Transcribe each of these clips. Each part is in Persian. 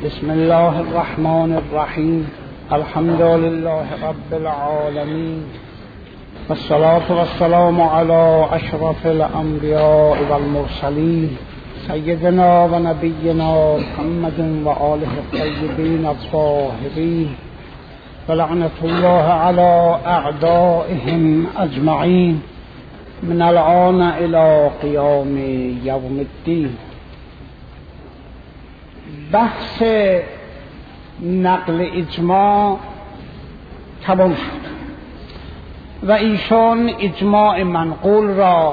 بسم الله الرحمن الرحیم. الحمد لله رب العالمین والصلاة والسلام علی اشرف الانبیاء والمرسلین سیدنا و نبینا محمد و آله الطیبین الطاهرین و لعنة الله علی اعدائهم اجمعین من الآن الی قیام یوم الدین. بحث نقل اجماع تمام شد و ایشان اجماع منقول را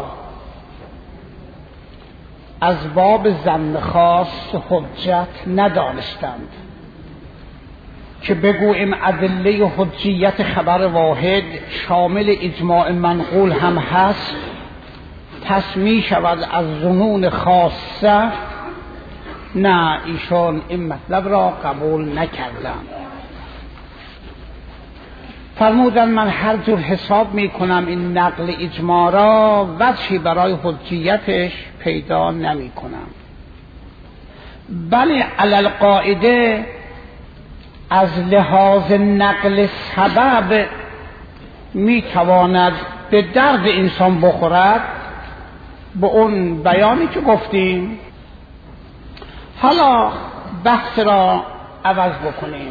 از باب ظن خاص حجت ندانستند که بگوییم ادله حجیت خبر واحد شامل اجماع منقول هم هست، پس می شود از ظنون خاصه. نه، ایشان این مطلب را قبول نکردم. فرمودن من هر جور حساب می کنم این نقل اجماع را وجهی برای حجیتش پیدا نمی کنم، بله علی القاعده از لحاظ نقل سبب می تواند به درد انسان بخورد، به اون بیانی که گفتیم. حالا بحث را عوض بکنیم.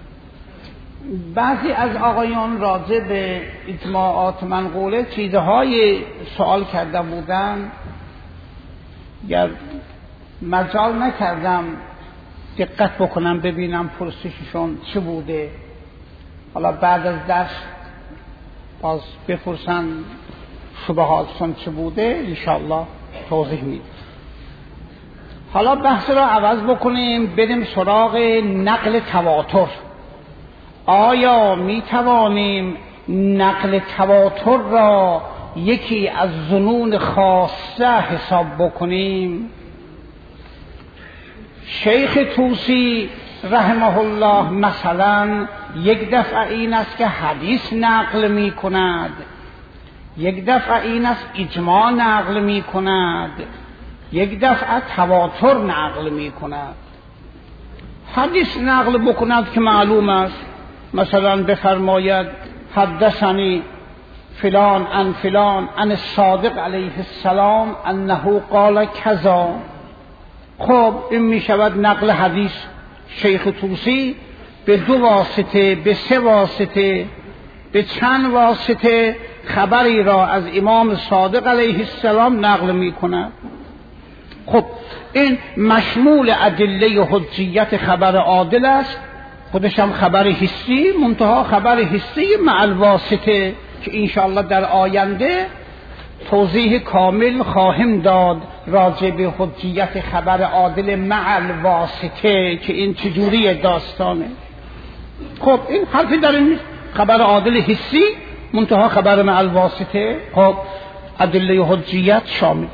بعضی از آقایان راجع به اجماعات منقوله چیزهای سوال کرده بودن، یا مجال نکردم دقت بکنم ببینم پرسششون چه بوده. حالا بعد از درس باز بپرسن شبهاتشون چه بوده، انشاءالله توضیح میدم. حالا بحث را عوض بکنیم، بریم سراغ نقل تواتر. آیا می توانیم نقل تواتر را یکی از ظنون خاصه حساب بکنیم؟ شیخ طوسی رحمه الله مثلا یک دفعه این است که حدیث نقل می کند، یک دفعه این است اجماع نقل می کند، یک دفعه تواتر نقل می کند. حدیث نقل بکند که معلوم است، مثلا بفرماید حدثنی فلان عن فلان عن الصادق علیه السلام انه قال کذا. خب این می شود نقل حدیث. شیخ طوسی به 2 واسطه، به 3 واسطه، به چند واسطه خبری را از امام صادق علیه السلام نقل می کند. خب این مشمول ادله حجیت خبر عادل است، خودش هم خبر حسی، منتها خبر حسی مع الواسطه که انشاءالله در آینده توضیح کامل خواهیم داد راجع به حجیت خبر عادل مع الواسطه که این چجوری داستانه. خب این حرفی در این خبر عادل حسی منتها خبر مع الواسطه، خب ادله حجیت شامل.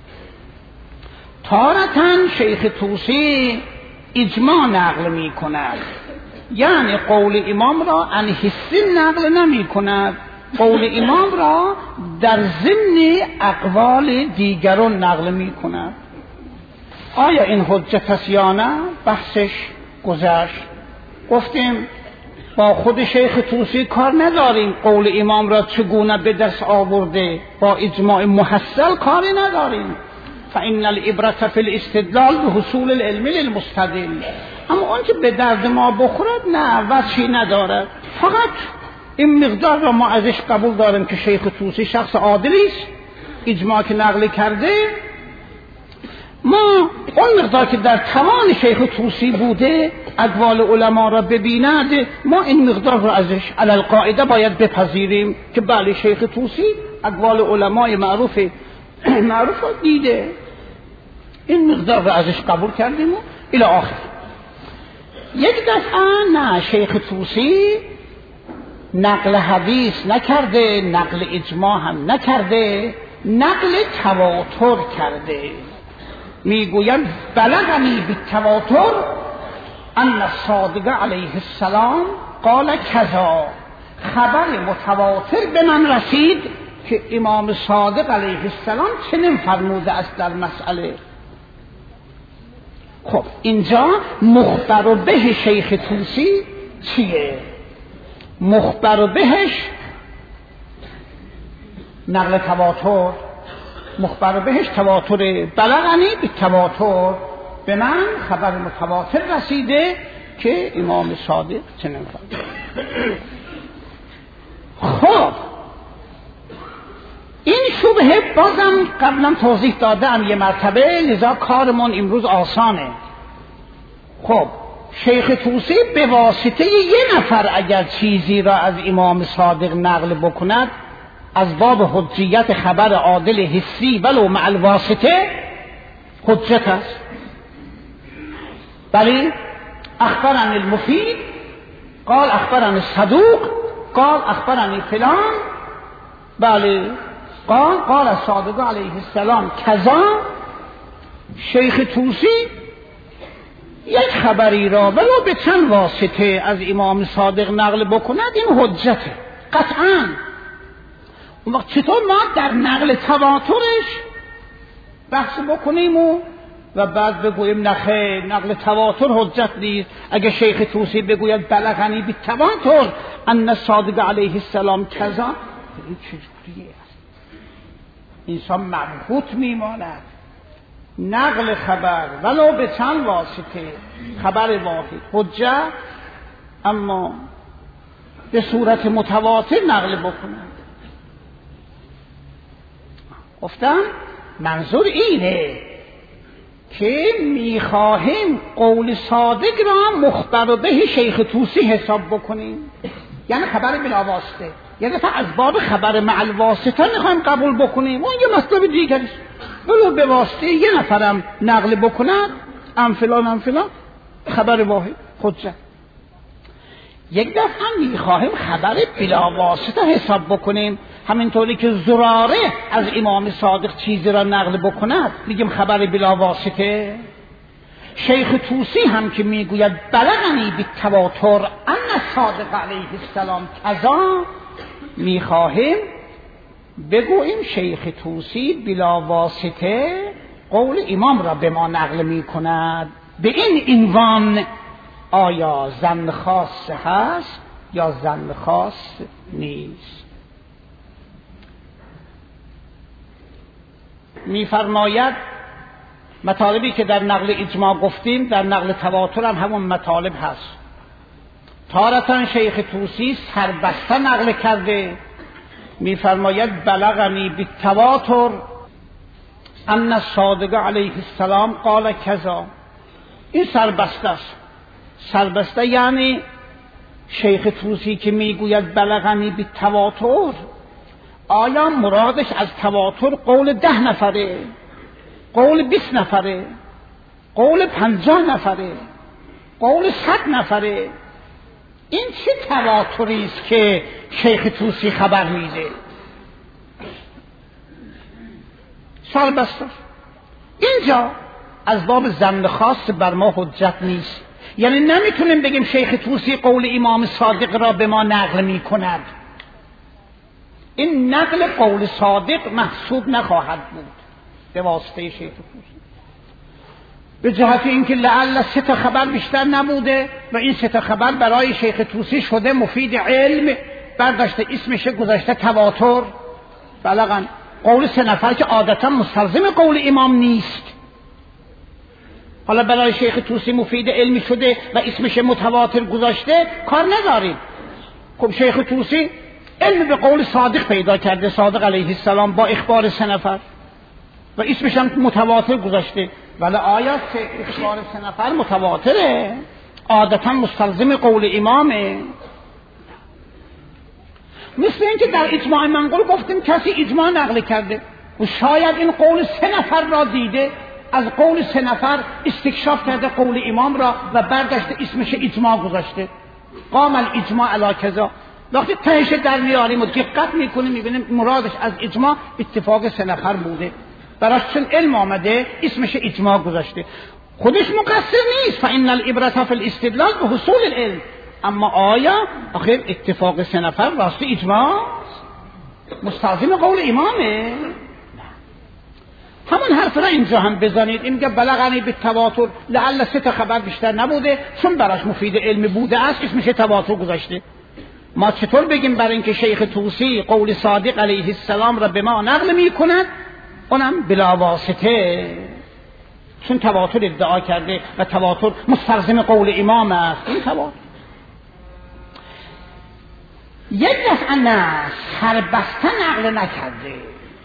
تارتاً شیخ طوسی اجماع نقل می کند، یعنی قول امام را عن حسی نقل نمی کند، قول امام را در ضمن اقوال دیگران نقل می کند. آیا این حجت است یا نه؟ بحثش گذشت. گفتیم با خود شیخ طوسی کار نداریم، قول امام را چگونه به دست آورده، با اجماع محصل کاری نداریم. فإن العبرة في الاستدلال بحصول العلم للمستدل. اما اون که به درد ما بخورد نه، وجهی ندارد. فقط این مقدار را ما ازش قبول داریم که شیخ طوسی شخص عادلی است، اجماع که نقل کرده. ما اون مقدار که در توان شیخ طوسی بوده اقوال علما را ببیند، ما این مقدار را ازش علی القاعده باید بپذیریم که بله شیخ طوسی اقوال علمای معروف را دیده، این مقدار را ازش قبول کردیم و الی آخر. یک دفعه نه، شیخ طوسی نقل حدیث نکرده، نقل اجماع هم نکرده، نقل تواتر کرده. میگویند بلغنی بالتواتر ان الصادق علیه السلام قال کذا. خبر متواتر به من رسید که امام صادق علیه السلام چنین فرموده است در مسئله. خب اینجا مخبر به شیخ طوسی چیه؟ مخبر بهش نقل تواتر، مخبر بهش تواتر، بلغنی به تواتر، به من خبر متواتر رسیده که امام صادق چنین فرمود. خب این شبهه بازم قبلا توضیح دادم یه مرتبه، لذا کارمون امروز آسانه. خب شیخ طوسی به واسطه یه نفر اگر چیزی را از امام صادق نقل بکند از باب حجیت خبر عادل حسی ولو مع الواسطه حجت است. بلی اخبرنی المفید قال اخبرنی الصدوق قال اخبرنی فلان، بله قال الصادق علیه السلام کذا. شیخ طوسی یک خبری را ولو به چند واسطه از امام صادق نقل بکند این حجته قطعاً. اون وقت چطور ما در نقل تواترش بحث بکنیم و بعد بگوییم نخیر نقل تواتر حجت نیست؟ اگه شیخ طوسی بگوید بلغنی بی تواتر ان الصادق علیه السلام کذا، این چجوریه؟ انسان مبهوت میماند. نقل خبر ولو به چند واسطه خبر واحد حجت، اما به صورت متواتر نقل بکنند. گفتم منظور اینه که میخواهیم قول صادق را مخبر به شیخ طوسی حساب بکنیم، یعنی خبر بلاواسطه، یعنی تا از باب خبر مع الواسطه میخوایم قبول بکنیم. اون یه مطلب دیگری است، ولو به واسطه یه نفرم نقل بکنن ام فلان خبر واحد حجت. یک دفعه میخواهیم خبر بلاواسطه حساب بکنیم، همینطوری که زراره از امام صادق چیزی را نقل بکند میگیم خبر بلاواسطه. شیخ طوسی هم که میگوید بلغنی بالتواتر ان الصادق علیه السلام کذا، میخواهیم بگوییم شیخ طوسی بلاواسطه قول امام را به ما نقل میکند. به این عنوان آیا ظن خاص هست یا ظن خاص نیست؟ میفرماید مطالبی که در نقل اجماع گفتیم در نقل تواتر هم همون مطالب هست. تارتاً شیخ طوسی سربسته نقل کرده، میفرماید بلغنی بالتواتر ان الصادق علیه السلام قال کذا. این سربسته است. سربسته یعنی شیخ طوسی که میگوید بلغنی بالتواتر، آیا مرادش از تواتر قول 10 نفره، قول 20 نفره، قول 50 نفره، قول 100 نفره؟ این چه تواتری است که شیخ طوسی خبر میده؟ سربسته. اینجا از باب ظن خاص بر ما حجت نیست، یعنی نمیتونیم بگیم شیخ طوسی قول امام صادق را به ما نقل میکند. این نقل قول صادق محسوب نخواهد بود به واسطه شیخ طوسی، به جهت اینکه لعل 3 تا خبر بیشتر نبوده و این 3 تا خبر برای شیخ طوسی شده مفید علم، برداشته اسمش گذاشته تواتر. بلغن قول 3 نفر که عادتا مستلزم قول امام نیست، حالا برای شیخ طوسی مفید علمی شده و اسمش متواتر گذاشته، کار نداریم. خب شیخ طوسی علم به قول صادق پیدا کرده، صادق علیه السلام با اخبار 3 نفر و اسمش هم متواتر گذاشته، ولی آیا اخبار 3 نفر متواتره؟ عادتا مستلزم قول امامه. مثل اینکه در اجماع منقول گفتیم کسی اجماع نقل کرده و شاید این قول 3 نفر را دیده، از قول 3 نفر استکشاف کرده قول امام را و برداشته اسمش اجماع گذاشته، قام الاجماع علی کذا. وقتی تهش در میاریم و دقت میکنیم میبینیم مرادش از اجماع اتفاق 3 نفر بوده، براش چون علم آمده اسمش اجماع گذاشته. خودش مقصر نیست، فإن العبرة فی الاستدلال بحصول العلم. اما آیا آخر اتفاق 3 نفر واسه اجماع مستلزم قول امامه؟ همون همون حرف را اینجا هم بزنید. این که بلغنی به تواتر، لعل 3 تا خبر بیشتر نبوده، چون براش مفید علم بوده است اسمش تواتر گذاشته. ما چطور بگیم برای اینکه شیخ طوسی قول صادق علیه السلام را به ما نقل میکند، اونم بلا واسطه، چون تواتر ادعا کرده و تواتر مستلزم قول امام است. این تواتر یک دفعه نه سربسته نقل نکرده،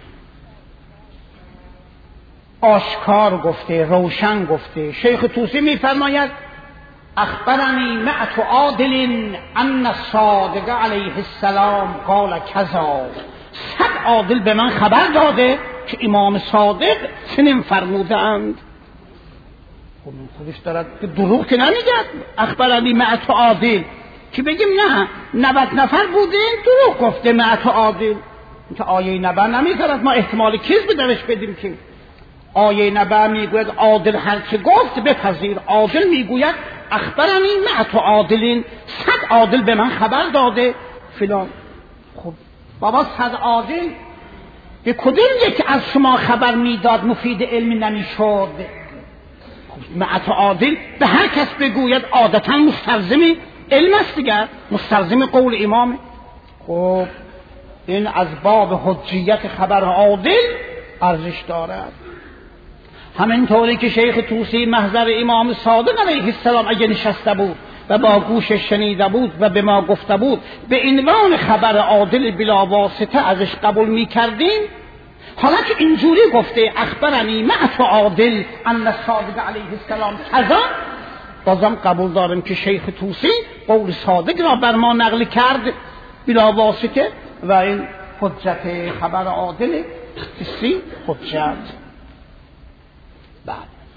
آشکار گفته، روشن گفته. شیخ طوسی میفرماید اخبرنی مئة عادل ان الصادق علیه السلام قال کذا. 100 عادل به من خبر داده که امام صادق چنین فرمودند. خودش دارد که دروغ که نمیگد. اخبرنی مئة عادل که بگیم نه 90 نفر بوده دروغ گفته. مئة عادل که آیه نبأ نمیذارد ما احتمال کذب درش بدیم که آیه نبأ میگوید عادل هر چه گفت بپذیر. عادل میگوید اخبرنی مئة عادل، 100 عادل به من خبر داده فلان. خب بابا 100 عادل به کدوم یک از شما خبر میداد مفید علمی نمیشد؟ مئة عادل به هر کس بگوید عادتا مستلزم علم است دیگر، مستلزم قول امام. خب این از باب حجیت خبر عادل ارزش دارد. همینطوری که شیخ طوسی محضر امام صادق علیه السلام اگه نشسته بود و با گوشش شنیده بود و به ما گفته بود به عنوان خبر عادل بلا واسطه ازش قبول میکردیم. حالا که اینجوری گفته اخبرنی مئة عادل ان الصادق علیه السلام کذا، بازم قبول دارم که شیخ طوسی قول صادق را بر ما نقل کرد بلا واسطه و این حجت خبر عادل حسی حجت. بعد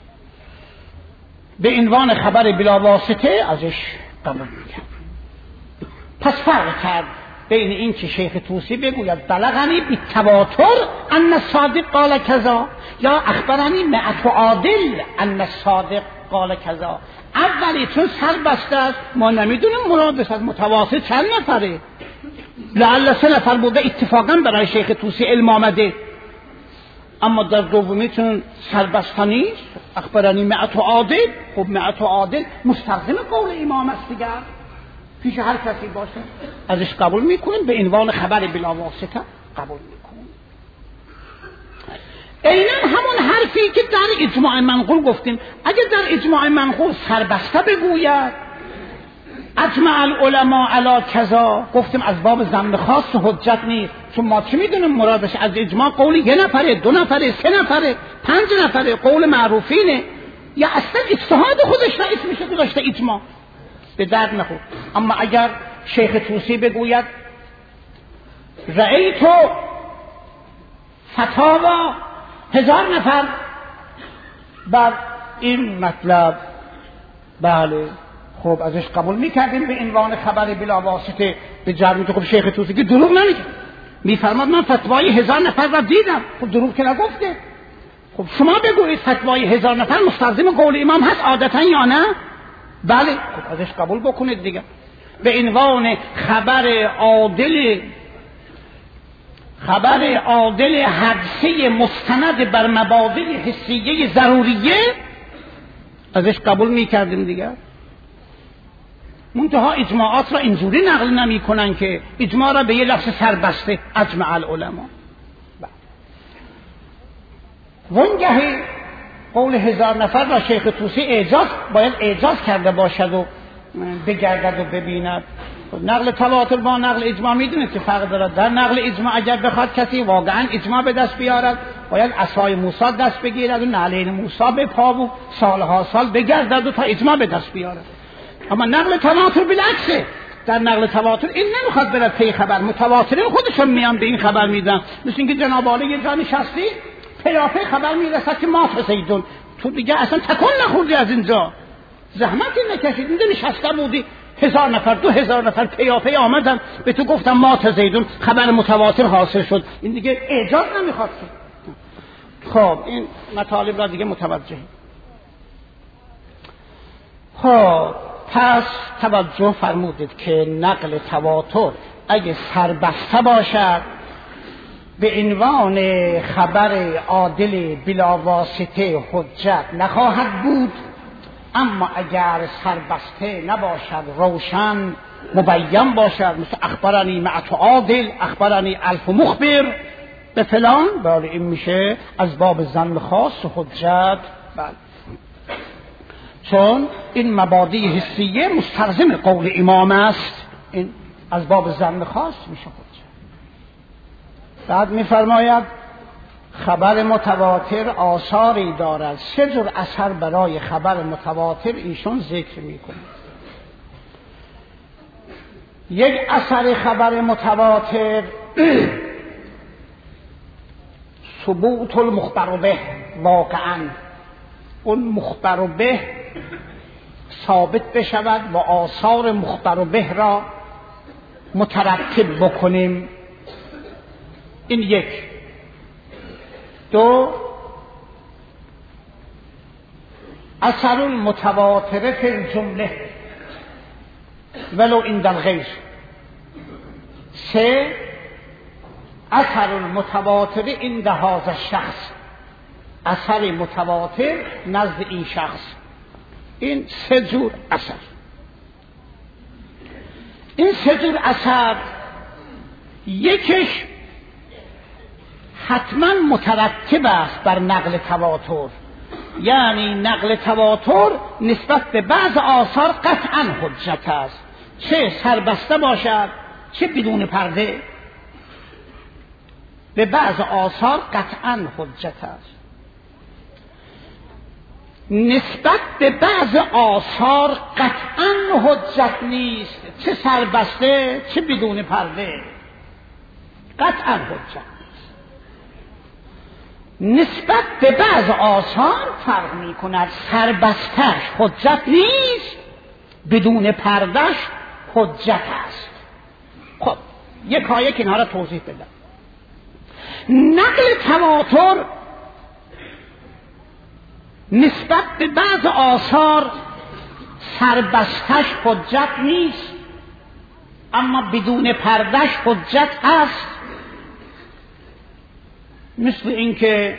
به عنوان خبر بلا واسطه ازش قبول میکرد. پس فرق کرد بین این که شیخ طوسی بگوید بلغنی بالتواتر ان الصادق قال کذا یا اخبرنی مئة عادل ان الصادق قال کذا. اولی چون سر بسته است ما نمیدونیم مرادش از متواتر چند نفره، لعل 3 نفر بوده اتفاقا برای شیخ طوسی علم آمده. اما در دومی چون سربسته نیست اخبرنی مئة عادل، خب مئة عادل مستلزم قول امام است دیگر، پیش هر کسی باشه ازش قبول میکنیم، به عنوان خبر بلا واسطه قبول میکنیم. اینن همون حرفی که در اجماع منقول گفتیم. اگر در اجماع منقول سربسته بگوید اجمع العلماء علی کذا، گفتیم از باب ضمن خاص حجت نیست، چون ما چه میدونیم مرادش از اجماع قولی 1 نفره 2 نفره 3 نفره 5 نفره، قول معروفینه یا اصلا اجتهاد خودش را اسمش گذاشته اجماع، به درد نخورد. اما اگر شیخ طوسی بگوید رأیت فتاوا 1000 نفر بر این مطلب، بله خب ازش قبول میکردیم به عنوان خبر بلا واسطه به جرمی که خب شیخ طوسی که دروغ نمیگه، میفرماد من فتوای 1000 نفر را دیدم، خب دروغ که نگفته. خب شما بگویید فتوای 1000 نفر مستلزم قول امام هست عادتا یا نه؟ بله خب ازش قبول بکنید دیگه. به عنوان خبر عادل حدسه مستند بر مبادئ حسیه ضروریه ازش قبول میکردیم دیگه. منتها اجماعات را اینجوری نقل نمی کنن که اجماع را به یه لفظ سربسته اجمع العلماء. وانگهی قول 1000 نفر را شیخ طوسی باید اعجاز کرده باشد و بگردد و ببیند. نقل تواتر با نقل اجماع میدونید که فرق دارد. در نقل اجماع اگر بخواد کسی واقعا اجماع به دست بیارد باید عصای موسی دست بگیرد و نعلین موسی به پا و سالها سال بگردد و تا اجماع به دست بیارد. اما نقل تواتر بالعکسه. در نقل تواتر این نمیخواد برد پی خبر، متواترین خودشون میان به این خبر میدن. مثل اینکه جناب عالی یه جا نشستی پیاپی خبر میرسد که مات زیدون، تو دیگه اصلا تکون نخوردی از اینجا، زحمتی نکشید، اینجا نشسته بودی 1000 نفر 2000 نفر پیاپی آمدن به تو گفتم مات زیدون، خبر متواتر حاصل شد. این دیگه اعجاز نمیخواد. خب این مطالب را دیگه متوجهی. خب پس توجه فرمودید که نقل تواتر اگه سربسته باشد به عنوان خبر عادل بلا واسطه حجت نخواهد بود، اما اگر سربسته نباشد، روشن مبین باشد، مثل اخبرنی معت عادل، اخبرنی الف مخبر به فلان، بله این میشه از باب ظن خاص و حجت. بله، چون این مبادی حسیه مستلزم قول امام است، این از باب ظن خاص میشه حجت. بعد میفرماید خبر متواتر آثاری دارد. 3 جور اثر برای خبر متواتر ایشون ذکر میکنه. یک اثر خبر متواتر ثبوت المخبر به، واقعا اون مخبر به ثابت بشود و آثار مخبر به را مترتب بکنیم. این یک. 2 اثر متواتر فی الجمله ولو عند الغیر. 3 اثر متواتر عند هذا الشخص، اثر متواتر نزد این شخص. این 3 جور اثر. این 3 جور اثر یکیش حتما مترتب است بر نقل تواتر، یعنی نقل تواتر نسبت به بعض آثار قطعا حجت است، چه سربسته باشد چه بدون پرده، به بعض آثار قطعا حجت است. نسبت به بعض آثار قطعا حجت نیست، چه سربسته چه بدون پرده، قطعا حجت. نسبت به بعض آثار فرق می کند، سربستش حجت نیست، بدون پردش حجت است. خب یک اینها را توضیح بدم. نقل تواتر نسبت به بعض آثار سربستش حجت نیست، اما بدون پردش حجت است. مثل اینکه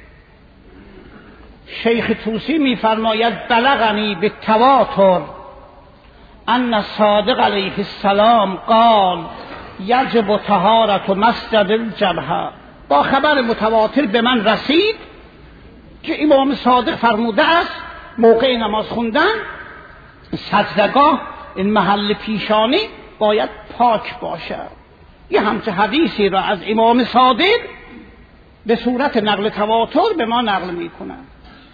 شیخ طوسی می‌فرماید بلغنی بالتواتر ان الصادق علیه السلام قال یجب طهارت مسجد الجبهه. با خبر متواتر به من رسید که امام صادق فرموده است موقع نماز خوندن سجدگاه، این محل پیشانی باید پاک باشد. یه همچه حدیثی را از امام صادق به صورت نقل تواتر به ما نقل می کنند.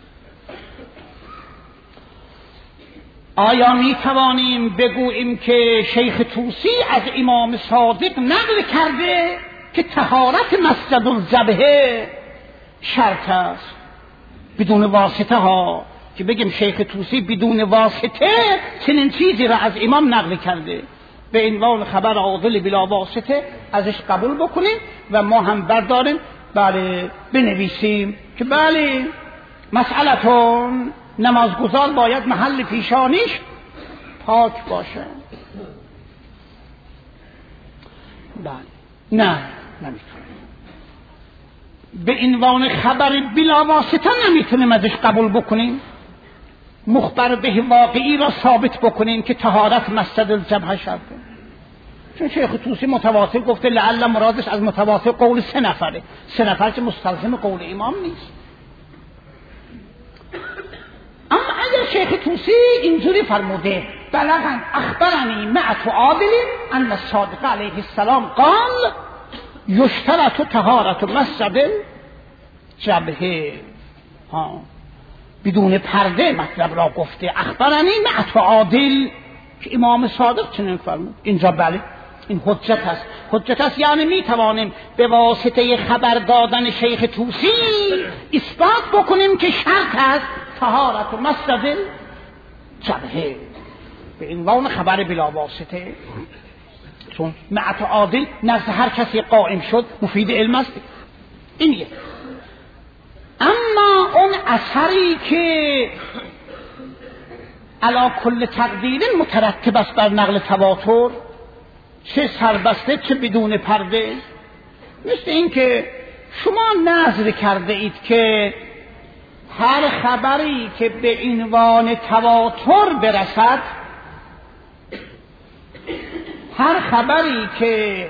آیا می توانیم بگوییم که شیخ طوسی از امام صادق نقل کرده که طهارت مسجد الجبهه شرط است بدون واسطه ها، که بگیم شیخ طوسی بدون واسطه چنین چیزی را از امام نقل کرده، به عنوان خبر عادل بلا واسطه ازش قبول بکنیم و ما هم برداریم، بله بنویسیم که بله مسئلتون نمازگزار باید محل پیشانیش پاک باشه. بله نه نمیتونیم به عنوان خبر بلا واسطه نمیتونیم ازش قبول بکنیم، مخبر به واقعی را ثابت بکنیم که طهارت مسجد الجبهه شرطه. چون شیخ طوسی متواتر گفته لعل مرادش از متواتر قول 3 نفره، 3 نفر که مستلزم قول امام نیست. اما اگر شیخ طوسی اینجوری فرموده بلغن اخبرنی معت عادل ان الصادق علیه السلام قال یشترط طهارت مسجد الجبهه، بدون پرده مطلب را گفته. اخبرنی معت عادل که امام صادق چنین فرمود، اینجا بله این حجت است. حجت است یعنی می توانیم به واسطه خبر دادن شیخ طوسی اثبات بکنیم که شرط است طهارت مسجد الجبهه به عنوان خبر بلا واسطه، چون معت عادل نزد هر کسی قائم شد مفید علم است. این یک. اما اون اثری که علی کل تقدیر مترتب است بر نقل تواتر، چه سربسته چه بدون پرده، مثل این که شما نظر کرده اید که هر خبری که به عنوان تواتر برسد، هر خبری که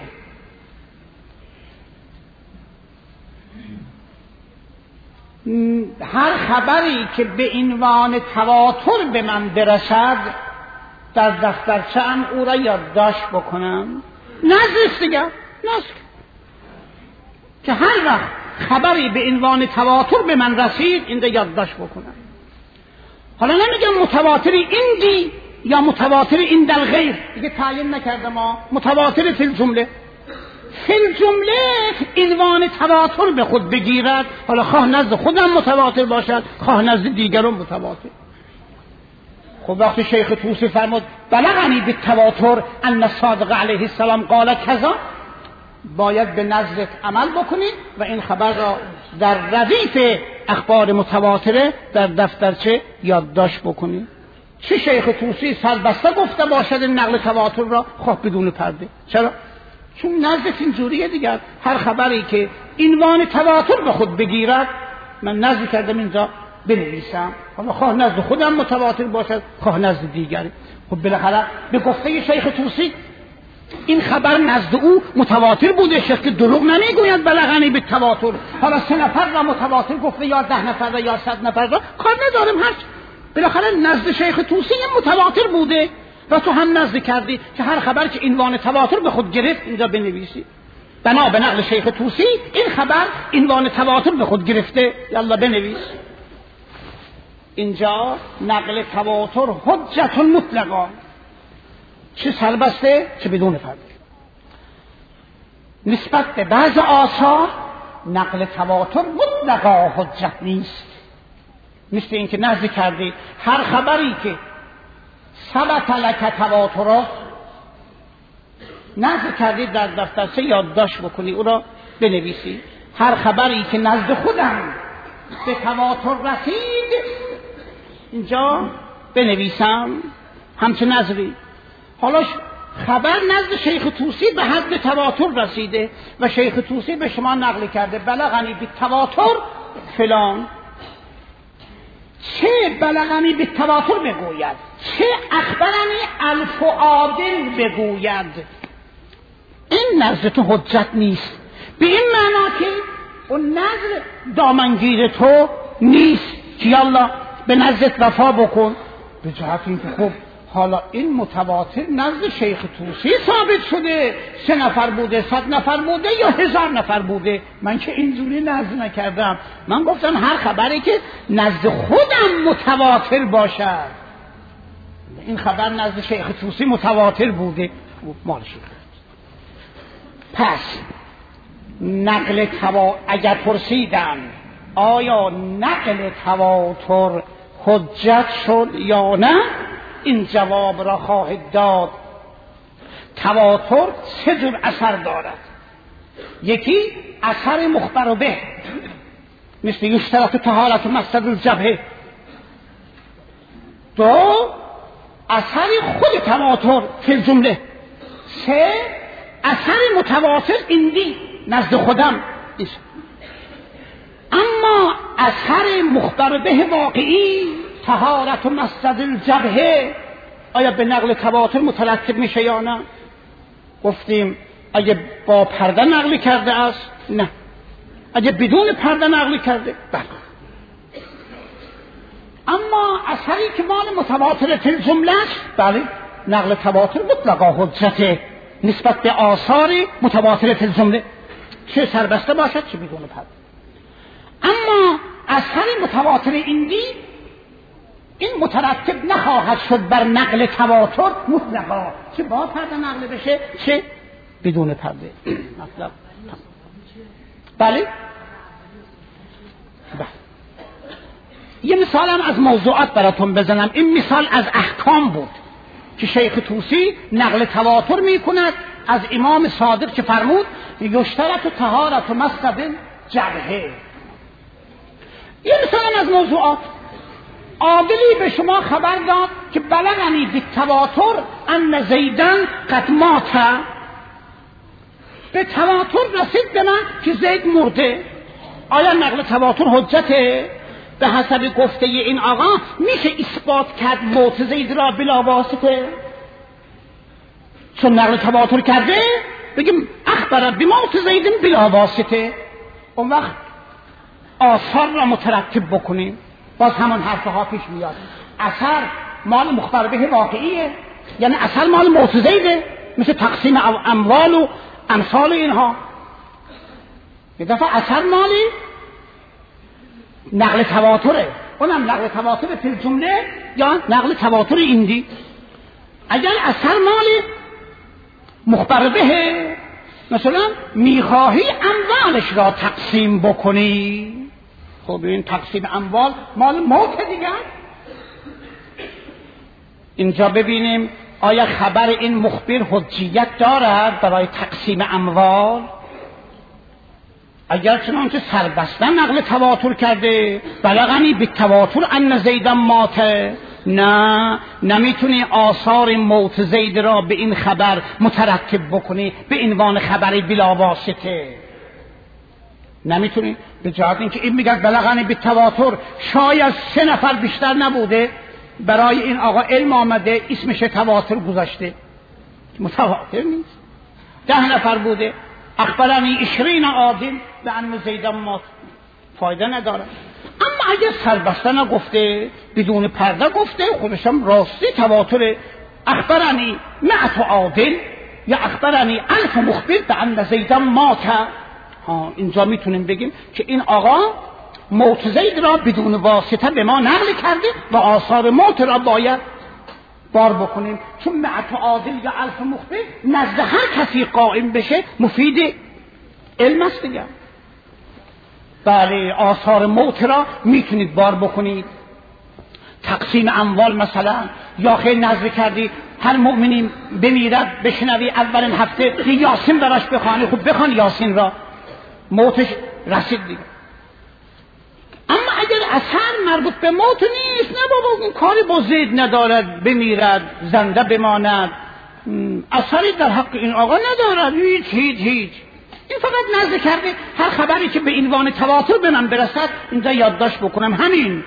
به عنوان تواتر به من برسد در دفترچه‌ام او را یادداشت بکنم. نظر دیگر نظر که هر وقت خبری به عنوان تواتر به من رسید این را یادداشت بکنم. حالا نمیگم متواتر ایندی یا متواتر این در غیر، دیگه تعیین نکردم. ما متواتر فی الجمله، فی الجمله عنوان تواتر به خود بگیرد، حالا خواه نزد خودم متواتر باشد خواه نزد دیگران متواتر. خب وقتی شیخ طوسی فرمود بلغنی بالتواتر ان الصادق علیه السلام قال کذا، باید به نظرت عمل بکنید و این خبر را در ردیف اخبار متواتره در دفترچه یادداشت بکنید. چه شیخ طوسی سربسته گفته باشد این نقل تواتر را، خواه بدون پرده. چرا؟ چون نزدت اینجوریه دیگر. هر خبری که عنوان تواتر به خود بگیرد من نظر کردم اینجا بنویسم، حالا خواه نزد خودم متواتر باشد خواه نزد دیگری. خب بالاخره به گفته شیخ طوسی این خبر نزد او متواتر بوده. شیخ که دروغ نمیگوید بلغنی به تواتر. حالا 3 نفر را متواتر گفته یا 10 نفر را یا 100 نفر را کار ندارم، هر بالاخره نزد شیخ طوسی متواتر بوده و تو هم نزد کردی که هر خبر که عنوان تواتر به خود گرفت اینجا بنویسی. بنا به نقل شیخ طوسی این خبر عنوان تواتر به خود گرفته، یلا بنویس. اینجا نقل تواتر حجت مطلقا، چه سربسته چه بدون پرده. نسبت به بعض آثار نقل تواتر مطلقا حجت نیست. مثل این که نزد کردی هر خبری که ثبت لک تواتر نزد کردی در دفترچه یادداشت بکنی، او را بنویسی. هر خبری که نزد خودم به تواتر رسید اینجا بنویسم همچه نظری. حالا خبر نزد شیخ طوسی به حد تواتر رسیده و شیخ طوسی به شما نقل کرده بلغنی به تواتر فلان. چه بلغنی به تواتر بگوید، چه اخبرنی الف و عادل بگوید، این نزد تو حجت نیست. به این معنا که اون نظر دامنگیر تو نیست که یالا به نزدت وفا بکن. به جهت این که خب حالا این متواتر نزد شیخ طوسی ثابت شده 3 نفر بوده 100 نفر بوده یا 1000 نفر بوده، من که اینجوری نزد نکردم. من گفتم هر خبری که نزد خودم متواتر باشد، این خبر نزد شیخ طوسی متواتر بوده مال شد. پس نقل اگر پرسیدم آیا نقل تواتر حجت شد یا نه، این جواب را خواهد داد. تواتر 3 جور اثر دارد. یکی اثر مخبر به، مثل یشترط طهارت مسجد الجبهه. 2 اثر خود تواتر فی الجمله. 3 اثر متواتر ایندی نزد خودم. اما اثر مخبر به واقعی طهارت مسجد الجبهه آیا به نقل تواتر مترتب میشه یا نه؟ گفتیم اگه با پرده نقل کرده است نه، اگه بدون پرده نقل کرده بله. اما اثری که مال متواتر فی الجمله است بله، نقل تواتر مطلقا حجته نسبت به آثار متواتر فی الجمله، چه سربسته باشد چه بدون پرده. اما اثر متواتر ایندی این مترتب نخواهد شد بر نقل تواتر مطلقا، چه با پرده نقل بشه چه بدون پرده. مطلب بله. یه مثال هم از موضوعات براتون بزنم. این مثال از احکام بود که شیخ طوسی نقل تواتر می کند از امام صادق که فرمود یشترط طهارت مسجد الجبهه. یه مثال هم از موضوعات. عادلی به شما خبر داد که بلغنی بالتواتر ان زیدن قد مات. به تواتر رسید به من که زید مرده. آیا نقل تواتر حجته؟ به حسب گفته این آقا میشه اثبات کرد موت زید را بلا واسطه؟ چون نقل تواتر کرده بگیم اخبر بموت زید بلا واسطه، اون وقت آثار را مترتب بکنیم. باز همون حرفها پیش میاد. اثر مال مخبر به واقعیه، یعنی اثر مال موت زیده، مثل تقسیم اموال و امثال اینها. یه دفعه اثر مالی نقل تواتره، اونم نقل تواتر فی الجمله یا نقل تواتر ایندی. اگر اثر مالی مخبر به، مثلا میخواهی اموالش را تقسیم بکنی، خب این تقسیم اموال مال موت دیگر. اینجا ببینیم آیا خبر این مخبر حجیت دارد برای تقسیم اموال؟ اگر چنانچه سربسته نقل تواتر کرده بلغنی به تواتر ان زیدم ماته، نه نمیتونی آثار موت زید را به این خبر مترتب بکنی به عنوان خبر بلا واسطه. نمیتونی، به جهت اینکه این میگه بلغنی به تواتر، شاید 3 نفر بیشتر نبوده برای این آقا علم آمده اسمش تواتر گذاشته، متواتر نیست. 10 نفر بوده اخبرنی 20 عادل به ان زیدم مات، فایده نداره. اما اگر سربسته نگفته، بدون پرده گفته، خودشم راستی تواتر، اخبرنی 100 عادل یا اخبرنی 1000 مخبر به ان زیدم مات، اینجا میتونیم بگیم که این آقا موت زید را بدون واسطه به ما نقل کرده و آثار موت را باید بار بکنیم، چون 100 عادل یا 1000 مخبر نزد هر کسی قائم بشه مفید علم است دیگه. بله آثار موت را میتونید بار بکنید. تقسیم اموال مثلا، یا خیلی نظر کردی هر مؤمنی بمیرد بشنوی اول هفته یاسین براش بخوانی، خب بخوان یاسین را، موتش رسید دیگه. اما اگر اثر مربوط به موت نیست، نه بابا اون کاری با زید ندارد، بمیرد زنده بماند، اثری در حق این آقا ندارد، هیچ. این فقط نزد کرده هر خبری که به عنوان تواتر به من برسد اینجا یادداشت بکنم، همین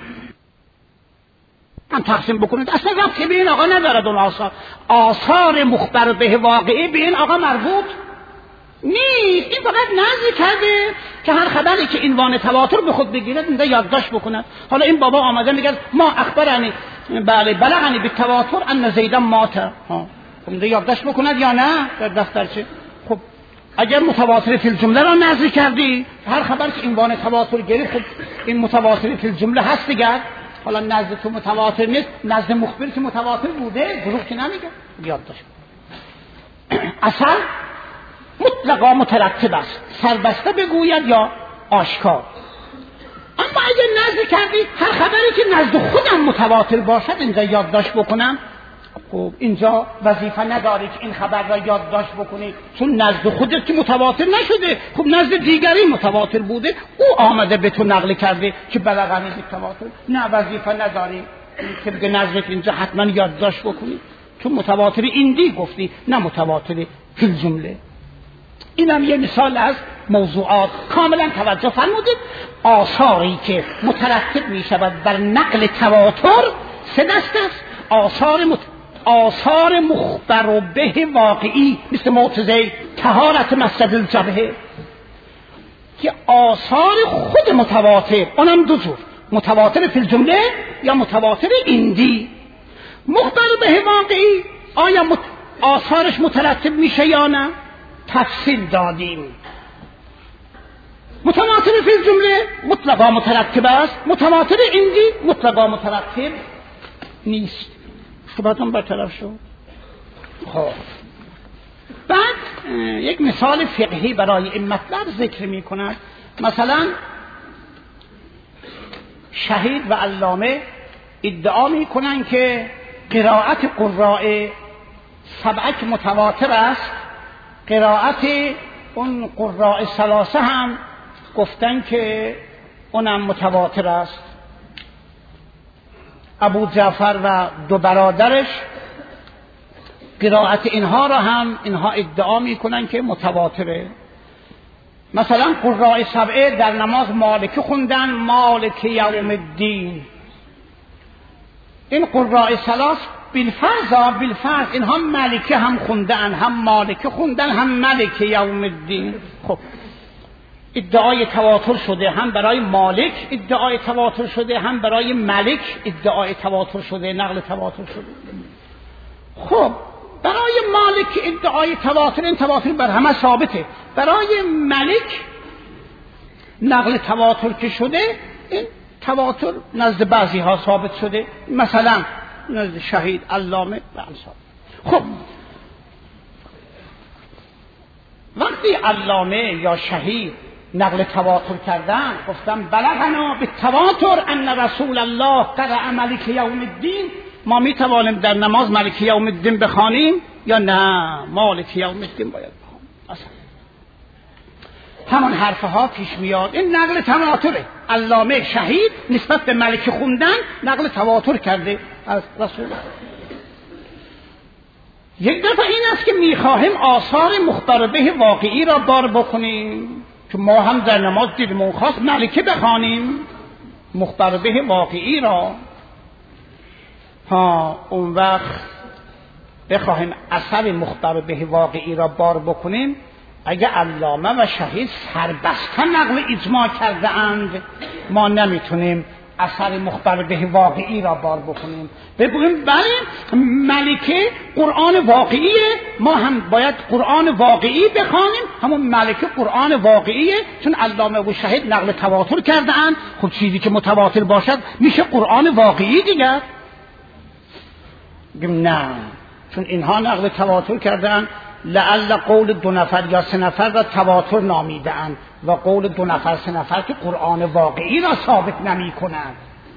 هم تقسیم بکنید، اصلا ربطی به این آقا ندارد. اون آثار مخبر به واقعی به این آقا مربوط نیست. این فقط نزد کرده که هر خبری که عنوان تواتر به خود بگیرد اینجا یادداشت بکنه. حالا این بابا آمده میگه ما اخبرنی بلغنی به تواتر ان زیدم مات، اینجا یادداشت بکند یا نه در دفترچه؟ خب اگر متواتر فی الجمله را نزد کردی، هر خبر که عنوان تواتر گرفت، خب این متواتر فی الجمله هست دیگه. حالا نزد تو متواتر نیست، نزد مخبر که متواتر بوده، دروغ که نمیگه، یادداشت. اصلا مطلقا مترتب است، سربسته بگوید یا آشکار. اما اگر نزد کردی هر خبری که نزد خودم متواتر باشد اینجا یادداشت بکنم، خب اینجا وظیفه نداری که این خبر را یادداشت بکنی، چون نزد خودت که متواتر نشده، خب نزد دیگری متواتر بوده، او آمده به تو نقل کرده که بلغنی به تواتر، نه وظیفه نداری که بگه نزدت اینجا حتما یادداشت بکنی، چون متواتر ایندی گفتی نه متواتر فی الجمله. اینم یه مثال از موضوعات. کاملا توجه فرمودید. آثاری که مترتب می شود بر نقل تواتر 3 دسته است. آثار مخبر به واقعی مثل معتزله، طهارت مسجد الجبهه، که آثار خود متواتر، اونم 2 جور، متواتر فی الجمله یا متواتر ایندی. مخبر به واقعی آیا آثارش مترتب میشه یا نه؟ تفصیل دادیم. متواتر فی الجمله مطلقا مترتب است، متواتر ایندی مطلقا مترتب نیست. شبهتون برطرف شد. خب بعد یک مثال فقهی برای این مطلب ذکر می کند. مثلا شهید و علامه ادعا می کنند که قرائت قراء 7 متواتر است، قرائت اون قراء 3 هم گفتن که اونم متواتر است. ابو جعفر و 2 برادرش قرائت اینها را هم اینها ادعا میکنن که متواتره. مثلا قراء سبعه در نماز مالکی خوندن مالک یوم الدین. این قراء ثلاث بالفرض اینها مالکی هم خوندن، هم مالکی خوندن، هم ملک یوم الدین. خب ادعای تواتر شده، هم برای مالک ادعای تواتر شده، هم برای ملک ادعای تواتر شده، نقل تواتر شده. خب برای مالک ادعای تواتر، این تواتر بر همه ثابته. برای ملک نقل تواتر که شده، این تواتر نزد بعضی ها ثابت شده، مثلا نزد شهید، علامه و امثال. خب وقتی علامه یا شهید نقل تواتر کردن، گفتم بلغنا بالتواتر ان رسول الله قرأ مالک یوم الدین، ما می توانیم در نماز مالک یوم الدین بخوانیم یا نه مالک یوم الدین باید بخوانیم؟ اصلا همون حرفها پیش میاد. این نقل تواتره. علامه شهید نسبت به ملک خوندن نقل تواتر کرده از رسول الله. یک دفعه این است که میخواهیم آثار مخبر به واقعی را بار بکنیم، که ما هم در نماز دیدیم خواست ملکه بخوانیم مخبر به واقعی را. اون وقت بخواهیم اثر مخبر به واقعی را بار بکنیم، اگه علامه و شهید سربسته نقل اجماع کرده اند، ما نمیتونیم اثر مخبر به واقعی را بار بکنیم. بگوییم بله ملکه قرآن واقعیه، ما هم باید قرآن واقعی بخوانیم، همون ملکه قرآن واقعیه، چون علامه و شهید نقل تواتر کرده اند. خب چیزی که متواتر باشد میشه قرآن واقعی دیگر. بگیم نه، چون اینها نقل تواتر کردن، لعل قول 2 نفر یا 3 نفر را تواتر نامیدند و قول 2 نفر 3 نفر که قرآن واقعی را ثابت نمی کنند.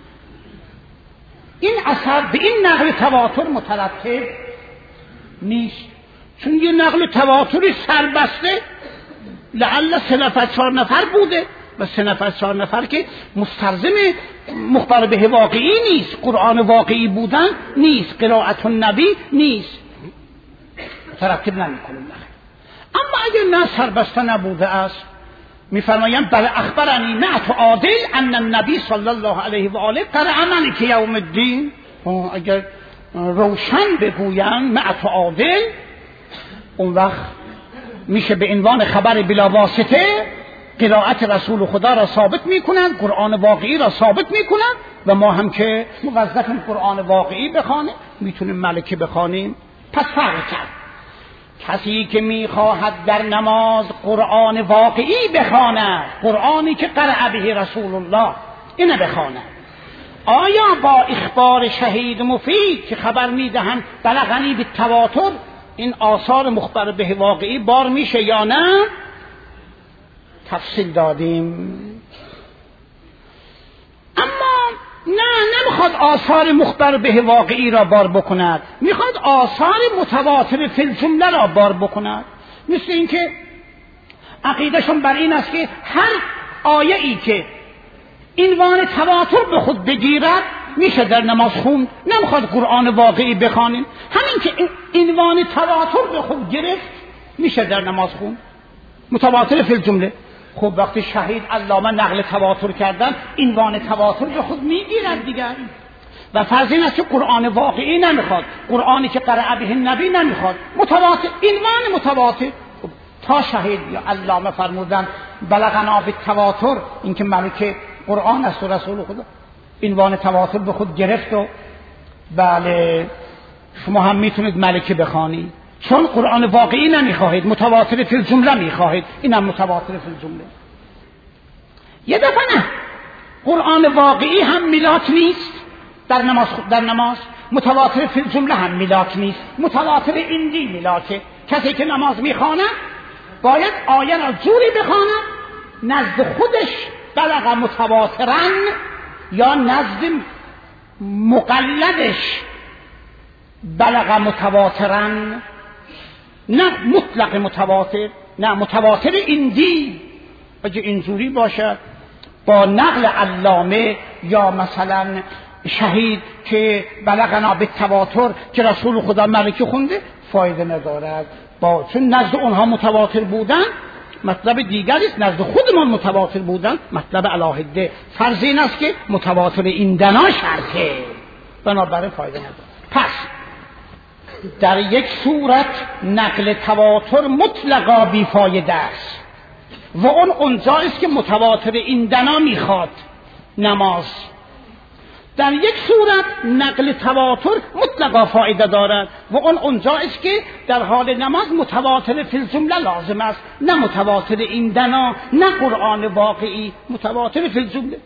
این اثر به این نقل تواتر مترتب نیست، چون یه نقل تواتری سربسته لعل 3 نفر 4 نفر بوده و 3 نفر 4 نفر که مستلزم مخبر به واقعی نیست، قرآن واقعی بودن نیست، قرائت النبی نیست، ترتیب نمی‌کنیم. اما اگر نه سربسته نبوده است، می‌فرمایند بل اخبرنی نعت عادل ان النبی صلی الله علیه و آله قرأ مالک یوم الدین. اگر روشن بگویند نعت عادل، اون وقت میشه به عنوان خبر بلا واسطه قرائت رسول خدا را ثابت میکنند، قرآن واقعی را ثابت میکنند و ما هم که موظفیم قرآن واقعی بخوانیم میتونیم ملکه بخوانیم. پس فرق کرد. کسی که میخواهد در نماز قرآن واقعی بخواند، قرآنی که قرأ به رسول الله، اینه بخواند، آیا با اخبار شهید مفید که خبر میدهند بلغنی بالتواتر این آثار مخبر به واقعی بار میشه یا نه؟ تفصیل دادیم. اما نمیخواد آثار مخبر به واقعی را بار بکند، میخواد آثار متواتر فی الجمله را بار بکند. مثل اینکه عقیدهشون بر این است که هر آیه ای که عنوان تواتر به خود بگیرد میشه در نماز خوند، نمیخواد قرآن واقعی بخوانیم، همین که عنوان تواتر به خود گرفت میشه در نماز خوند، متواتر فی الجمله. خب وقتی شهید علامه نقل تواتر کردن، عنوان تواتر به خود میگیرد دیگر. و فرض این است که قرآن واقعی نمیخواد، قرآنی که قرأ به النبی نمیخواد، متواتر، عنوان متواتر. تا شهید یا علامه فرمودن بلغنا بالتواتر، این که ملک قرآن است و رسول خدا، عنوان تواتر به خود گرفت و بله شما هم میتونید ملکه بخوانید، چون قرآن واقعی نمیخواهید، متواتر فی الجمله میخواهید، اینم متواتر فی الجمله. یه دفعه نه، قرآن واقعی هم ملاک نیست در نماز، متواتر فی الجمله هم ملاک نیست، متواتر اندی ملاکه. کسی که نماز میخواند باید آیه را جوری بخواند نزد خودش بلغ متواترن یا نزد مقلدش بلغ متواترن، نه مطلق متواتر، نه متواتر اندی. اگه اینجوری باشد با نقل علامه یا مثلا شهید که بلغنا بالتواتر که رسول خدا ملکه خونده فایده ندارد، چون نزد اونها متواتر بودن مطلب دیگری است، نزد خودمان متواتر بودن مطلب علاهده. فرض این است که متواتر این دنا شرطه، بنابراین فایده نداره. پس در یک صورت نقل تواتر مطلقا بیفایده است و اونجاییست که متواتر این دنا میخواد، نماز. در یک صورت نقل تواتر مطلقا فایده دارد و اونجاییست که در حال نماز متواتر فی الجمله لازم است، نه متواتر این دنا، نه قرآن واقعی، متواتر فی الجمله.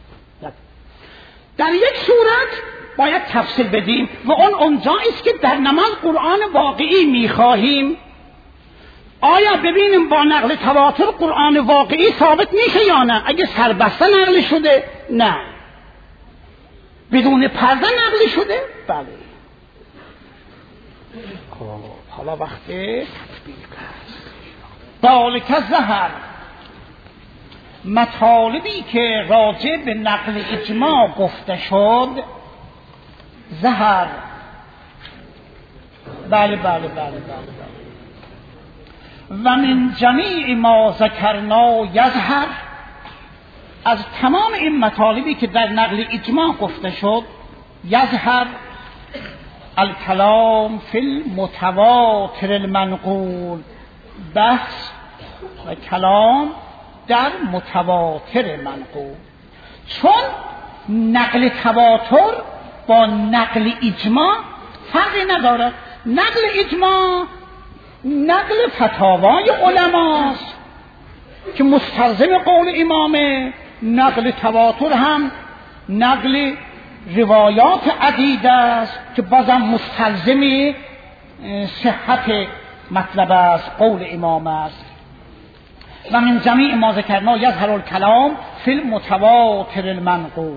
در یک صورت باید تفصیل بدیم و اونجاییست که در نماز قرآن واقعی میخواهیم. آیا ببینیم با نقل تواتر قرآن واقعی ثابت میشه یا نه؟ اگه سربسته نقل شده نه، بدون پرده نقل شده بله. حالا وقت ذالک الزهر، مطالبی که راجع به نقل اجماع گفته شد، زهر، بله بله بله بله. و من جمیع ما ذکرنا یظهر، از تمام این مطالبی که در نقل اجماع گفته شد، یظهر الکلام فی المتواتر المنقول، بحث و کلام در متواتر منقول. چون نقل تواتر با نقل اجماع فرقی ندارد. نقل اجماع نقل فتاوای علماست که مستلزم قول امامه، نقل تواتر هم نقل روایات عدیده است که بازم مستلزم صحت مطلب است، قول امام است. و من جمیع ما ذکرنا یظهر الکلام فی المتواتر المنقول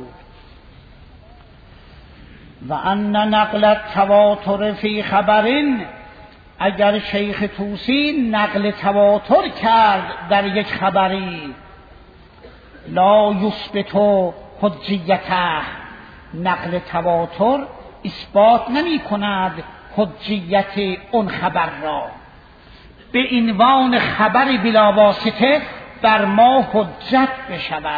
و ان نقل التواتر فی خبرین، اگر شیخ طوسی نقل تواتر کرد در یک خبری، لا یثبت حجیته، نقل تواتر اثبات نمی کند حجیت اون خبر را، به عنوان خبر بلا واسطه بر ما حجت بشود.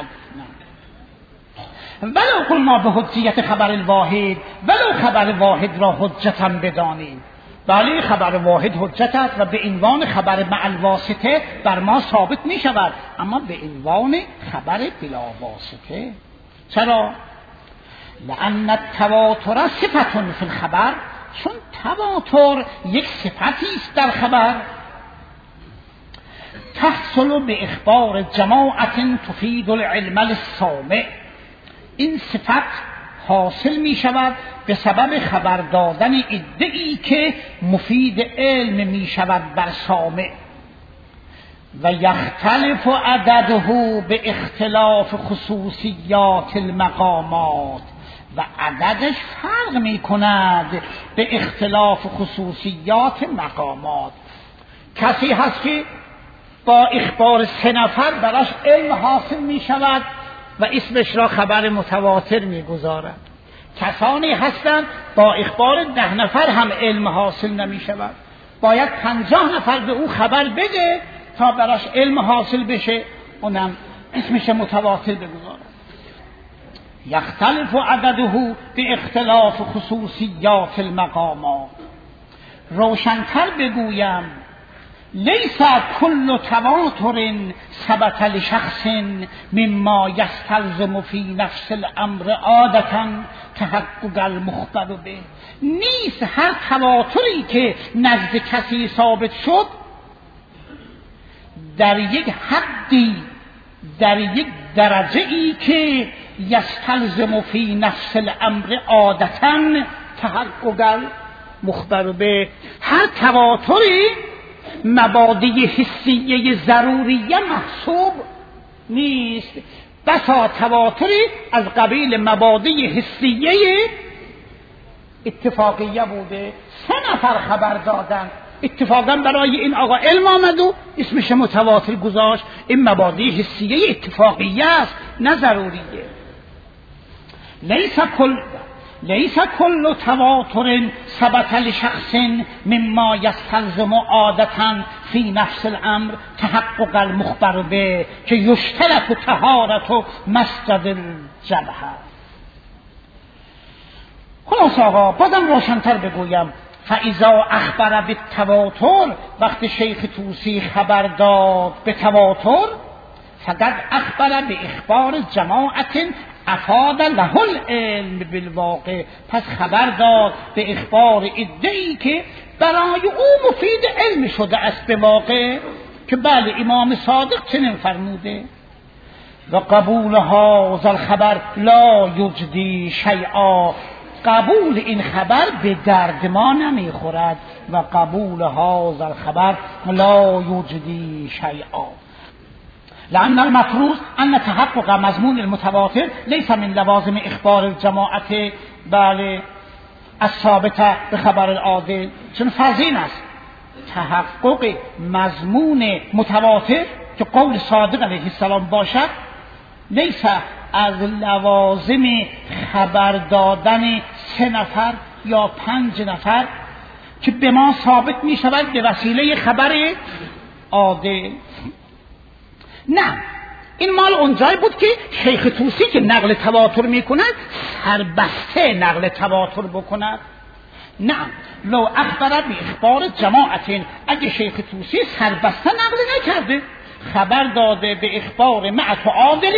ولو قلنا به حجیت خبر الواحد، ولو خبر واحد را حجتا بدانیم، بله خبر واحد حجت است و به عنوان خبر مع الواسطه بر ما ثابت می شود، اما به عنوان خبر بلا واسطه. چرا؟ لأن التواتر صفت فی الخبر، چون تواتر یک صفتی است در خبر. تحصل به اخبار جماعت تفید العلم السامع، این صفت حاصل می شود به سبب خبر دادن ادعی که مفید علم می شود بر سامع. و یختلف عدده به اختلاف خصوصیات المقامات، و عددش فرق می کند به اختلاف خصوصیات مقامات. کسی هست که با اخبار 3 نفر براش علم حاصل می شود و اسمش را خبر متواتر می گذارد. کسانی هستند با اخبار 10 نفر هم علم حاصل نمی شود، باید 50 نفر به او خبر بده تا براش علم حاصل بشه، اونم اسمش متواتر بگذارد. یختلف عدده به اختلاف خصوصیات المقامات. روشن‌تر بگویم، لیس کل تواتر ثبت لشخص مما یستلزم فی نفس الامر عادتا تحقق المخبر به، نیست هر تواتری که نزد کسی ثابت شد در یک حدی، در یک درجه‌ای که یستلزم فی نفس الامر عادتا تحقق المخبر به، هر تواتری مبادی حسیه ضروریه محسوب نیست. بسا تواتری از قبیل مبادی حسیه اتفاقیه بوده، 3 نفر خبر دادن، اتفاقا برای این آقا علم آمد و اسمش متواتر گذاشت. این مبادی حسیه اتفاقیه است نه ضروریه. لیس کل لیس کل تواتر ثبت لشخص مما یستلزم عادتا فی نفس الامر تحقق المخبر به که یشترک طهارت و مسجد الجبهه. خلاص آقا بازم روشن‌تر بگویم، فاذا اخبر بالتواتر، وقت شیخ طوسی خبر داد به تواتر، فقط اخبر به اخبار جماعت افاد له العلم بالواقع، پس خبر داد به اخبار عده‌ای که برای او مفید علم شده است به واقع، که بله امام صادق چنین فرموده. و قبول هذا الخبر لا یجدی شیئا، قبول این خبر به درد ما نمیخورد. و قبول هذا الخبر لا یجدی شیئا، لأن المفروض أن تحقق مضمون المتواتر ليس من لوازم اخبار الجماعت بل الثابته به خبر العادل. چون فرض این است تحقق مضمون متواتر که قول صادق علیه السلام باشد لیس از لوازم خبر دادن 3 نفر یا 5 نفر که به ما ثابت می شود به وسیله خبر عادل. نه، این مال اونجایی بود که شیخ طوسی که نقل تواتر می کند سربسته نقل تواتر بکند. نه، لو اخبر به اخبار جماعت، اگه شیخ طوسی سربسته نقل نکرده، خبر داده به اخبار معت و عادل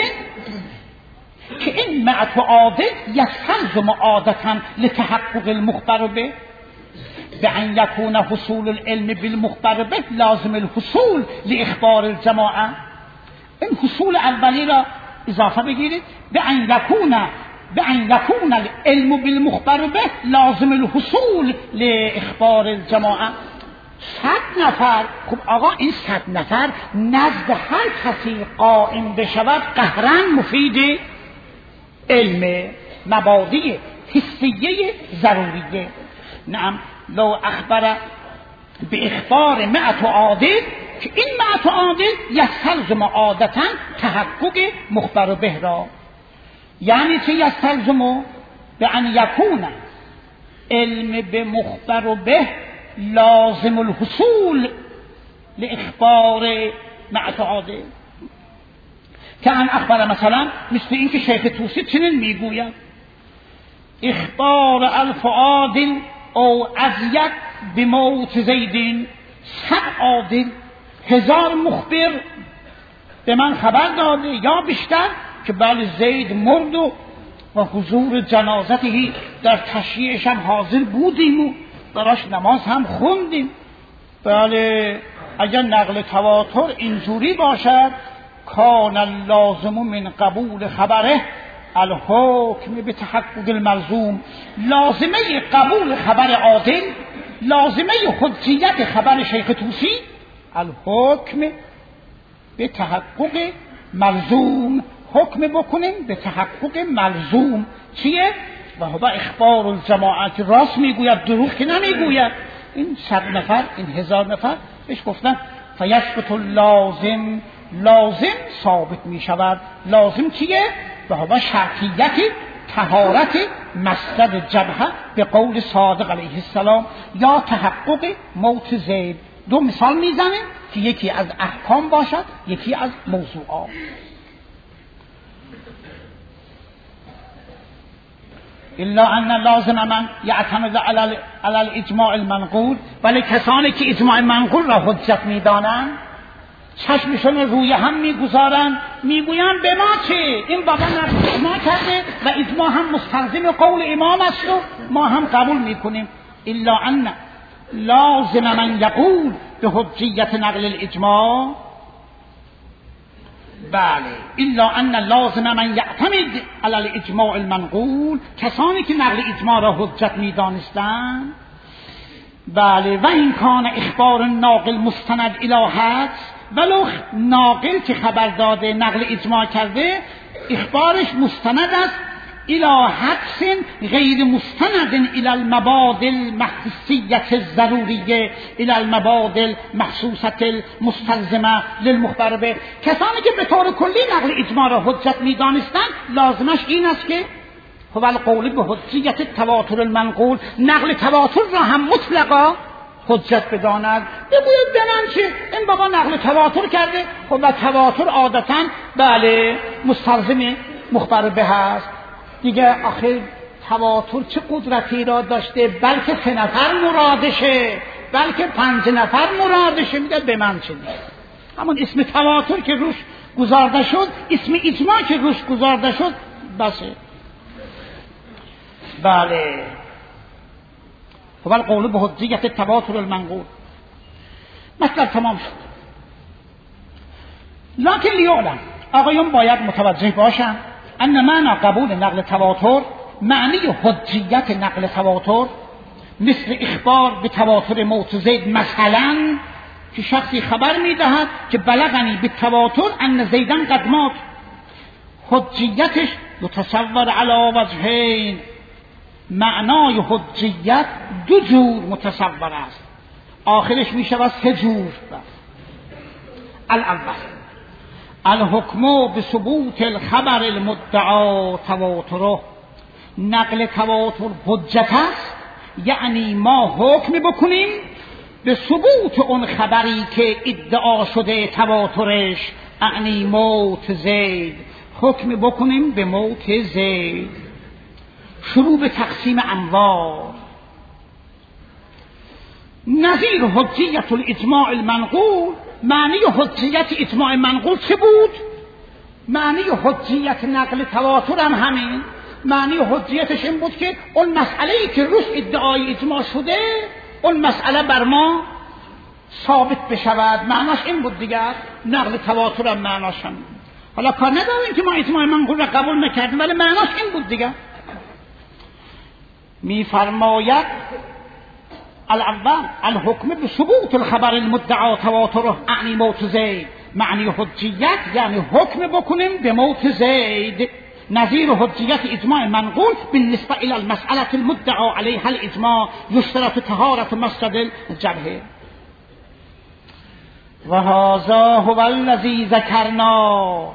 که این معت و عادل یستلزم عادتا لتحقق المخبر به بأن یکون حصول العلم بالمخبر به لازم الحصول لاخبار الجماعه. این حصول اولی را اضافه بگیرید، بأن یکون العلم بالمخبر به لازم الحصول لاخبار الجماعه. 100 نفر، خب آقا این 100 نفر نزد هر کسی قائم بشود قهرن مفید علم مبادی حسیه ضروریه. نعم، لو اخبر به اخبار معت و عادل که این معت و عادل یستلزم عادتا تحقق مخبر به را، یعنی چه یستلزم؟ به ان یکون علم به مخبر به لازم الحصول لاخبار معت و عادل. که ان اخبر مثلا مثل این که شیخ طوسی چنین میگوید اخبار الف عادل او از یک به موت زیدین، 100 عادل 1000 مخبر به من خبر داده یا بیشتر که بله زید مرد و حضور جنازتی در تشییعش هم حاضر بودیم و براش نماز هم خوندیم. بله اگر نقل تواتر اینجوری باشد کان اللازم من قبول خبره الحکم به تحقق الملزوم، لازمه قبول خبر عادل، لازمه حجیت خبر شیخ طوسی الحکم به تحقق ملزوم، حکم بکنیم به تحقق ملزوم. چیه؟ و هو اخبار الجماعت، راست میگوید دروغ که نمیگوید. این 100 نفر این 1000 نفر بهش گفتن فیثبت اللازم، لازم ثابت می شود. لازم چیه؟ و هو شرطیت طهارت مسجد جبهه به قول صادق علیه السلام یا تحقق موت زید. 2 مثال میزنه که یکی از احکام باشد یکی از موضوعات. الا ان لازم من یعتمد علی الاجماع المنقول، ولی کسانی که اجماع منقول را حجت میدانند چشمشون روی هم میگذارن، میگوین به ما چه، این بابا اجماع کرده و اجماع هم مستلزم قول امام است و ما هم قبول میکنیم. الا ان لازم من یقول به حجیت نقل الاجماع، بله الا ان لازم من یعتمد علی الاجماع المنقول، کسانی که نقل اجماع را حجت میدانستند. بله و این کان اخبار ناقل مستند الی حدس، ولو ناقل که خبر داده نقل اجماع کرده اخبارش مستند است الی حدس غیر مستند الی المبادل محسوسیت الضروریه الی المبادل محسوسه المستلزمه للمخبر به. کسانی که به طور کلی نقل اجماع را حجت می‌دانستند لازمش این است که هو القول به حجیت تواتر المنقول، نقل تواتر را هم مطلقا حجت بداند. بگوید به من چه، این بابا نقل تواتر کرده. خب و تواتر عادتا بله مستلزم مخبر به هست دیگه. آخه تواتر چه قدرتی را داشته؟ بلکه 3 نفر مرادشه، بلکه 5 نفر مرادشه. میگه به من چه دیگه. همون اسم تواتر که روش گذارده شد، اسم اجماع که روش گذارده شد بسه. بله هو القول به حجیت تواتر المنقول. مطلب تمام شد. لکن لیعلم، آقایون باید متوجه باشن ان معنی قبول نقل تواتر، معنی حجیت نقل تواتر مثل اخبار به تواتر موت زید، مثلا که شخصی خبر میدهد که بلغنی به تواتر ان زیدن قد مات، حجیتش متصور علی وجهین. معنای حجیت 2 جور متصور است، آخرش می شود 3 جور. الاول الحکم بثبوت الخبر المدعا تواتره، نقل تواتر حجت است، یعنی ما حکم بکنیم به ثبوت اون خبری که ادعا شده تواترش، یعنی موت زید، حکم بکنیم به موت زید. شروع به تقسیم انواع. نظیر حجیت الاجماع المنقول، معنی حجیت اجماع منقول چه بود؟ معنی حجیت نقل تواتر هم همین. معنی حجیتش این بود که اون مسئله‌ای که روش ادعای اجماع شده، اون مسئله بر ما ثابت بشود. معناش این بود دیگر. نقل تواتر هم معناش هم. حالا کار نداریم که ما اجماع منقول را قبول نکردیم، ولی معناش این بود دیگر. می‌فرماید الاول الحکم بثبوت الخبر المدعا تواتره، یعنی موت زید. معنی حجیت یعنی حکم بکنیم به موت زید. نظیر حجیت اجماع منقول بالنسبه الى المساله المدعا عليها الاجماع يشترط طهارة مسجد الجبهه. و هذا هو الذی ذکرنا.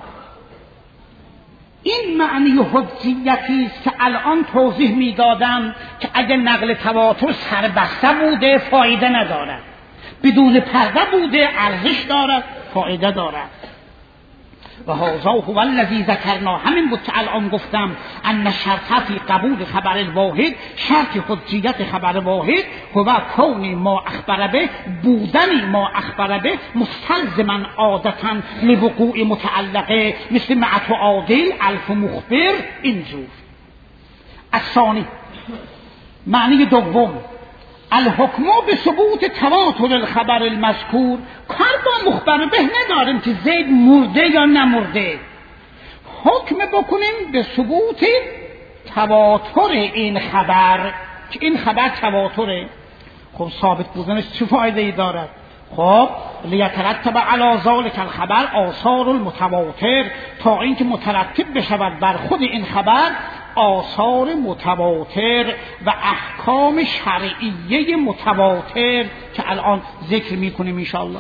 این معنی حجیتی است که الان توضیح میدادم که اگر نقل تواتر سربسته بوده فایده ندارد، بدون پرده بوده ارزش دارد، فایده دارد. و هذا هو الذی ذکرنا، همین بود که الان گفتم ان شرط فی قبول خبر الواحد، شرط حجیت خبر واحد هو کون ما اخبر به، بودن ما اخبر به مستلزما عادتا لوقوع متعلقه، مثل معت و عادل الف مخبر. اینجور. الثانی معنی دوم الحکم به ثبوت تواتر الخبر المذکور، کار با مخبر به نداریم که زید مرده یا نمرده، حکم بکنیم به ثبوت تواتر این خبر، که این خبر تواتره. خب ثابت بودنش چه فایده ای دارد؟ خب لیترتب علی ذلک الخبر آثار المتواتر، تا اینکه مترتب بشود بر خود این خبر آثار متواتر و احکام شرعیه متواتر که الان ذکر میکنیم انشاءالله.